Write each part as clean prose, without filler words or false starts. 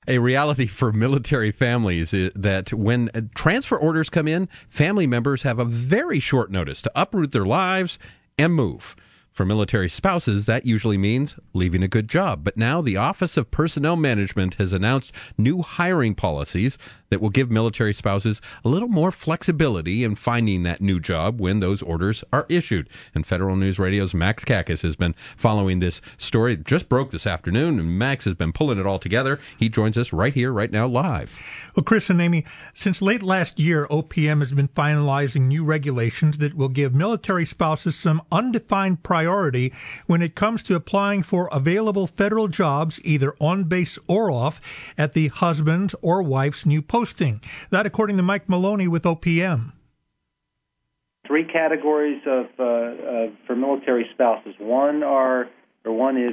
A reality for military families is that when transfer orders come in, family members have a very short notice to uproot their lives and move. For military spouses, that usually means leaving a good job. But now the Office of Personnel Management has announced new hiring policies that will give military spouses a little more flexibility in finding that new job when those orders are issued. And Federal News Radio's Max Kakis has been following this story. It just broke this afternoon, and Max has been pulling it all together. He joins us right here, right now, live. Well, Chris and Amy, since late last year, OPM has been finalizing new regulations that will give military spouses some undefined priority when it comes to applying for available federal jobs, either on base or off, at the husband's or wife's new posting. That according to Mike Maloney with OPM. Three categories for military spouses. One is,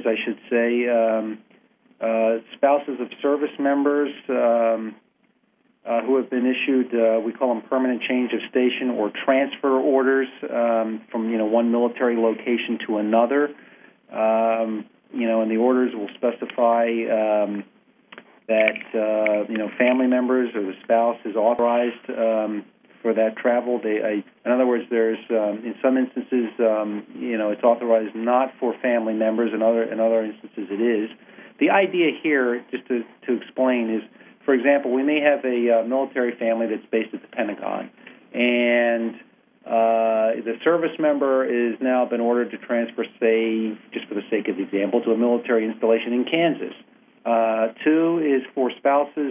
spouses of service members who have been issued, we call them permanent change of station or transfer orders from one military location to another. And the orders will specify that family members or the spouse is authorized for that travel. In other words, there's in some instances it's authorized not for family members. In other instances, it is. The idea here, just to explain, is, for example, we may have a military family that's based at the Pentagon, and the service member is now been ordered to transfer, say, just for the sake of example, to a military installation in Kansas. Two is for spouses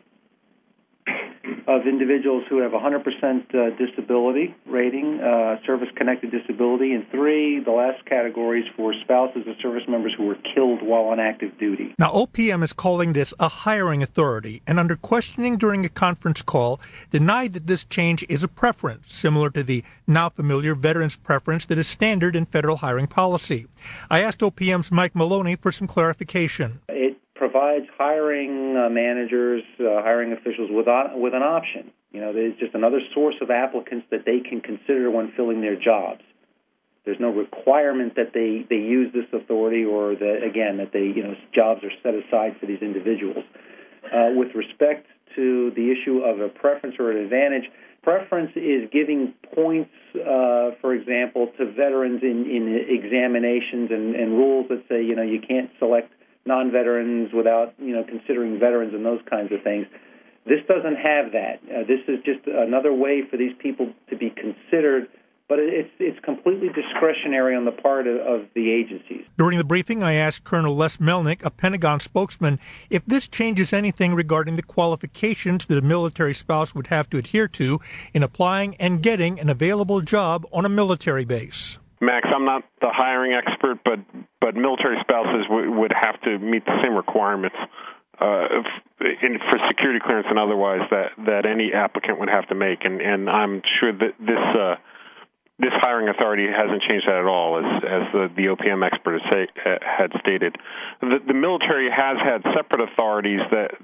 of individuals who have 100% disability rating, service-connected disability. And three, the last category, is for spouses of service members who were killed while on active duty. Now, OPM is calling this a hiring authority, and under questioning during a conference call, denied that this change is a preference, similar to the now familiar veterans preference that is standard in federal hiring policy. I asked OPM's Mike Maloney for some clarification. It provides hiring managers, hiring officials with an option. There's just another source of applicants that they can consider when filling their jobs. There's no requirement that they use this authority or that jobs are set aside for these individuals. With respect to the issue of a preference or an advantage, preference is giving points, for example, to veterans in examinations and rules that say, you can't select non-veterans without, considering veterans and those kinds of things. This doesn't have that. This is just another way for these people to be considered, but it's completely discretionary on the part of the agencies. During the briefing, I asked Colonel Les Melnick, a Pentagon spokesman, if this changes anything regarding the qualifications that a military spouse would have to adhere to in applying and getting an available job on a military base. Max, I'm not the hiring expert, but military spouses would have to meet the same requirements for security clearance and otherwise that any applicant would have to make, and I'm sure that this hiring authority hasn't changed that at all, as the OPM expert had stated. The military has had separate authorities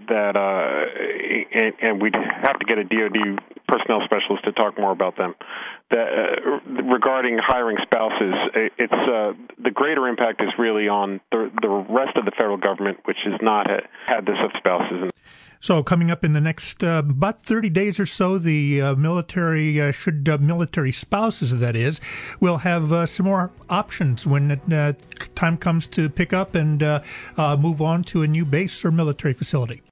and we'd have to get a DoD personnel specialist to talk more about them. Regarding hiring spouses, it's the greater impact is really on the rest of the federal government, which has not had this of spouses. So coming up in the next about 30 days or so, the military spouses, that is, will have some more options when time comes to pick up and move on to a new base or military facility.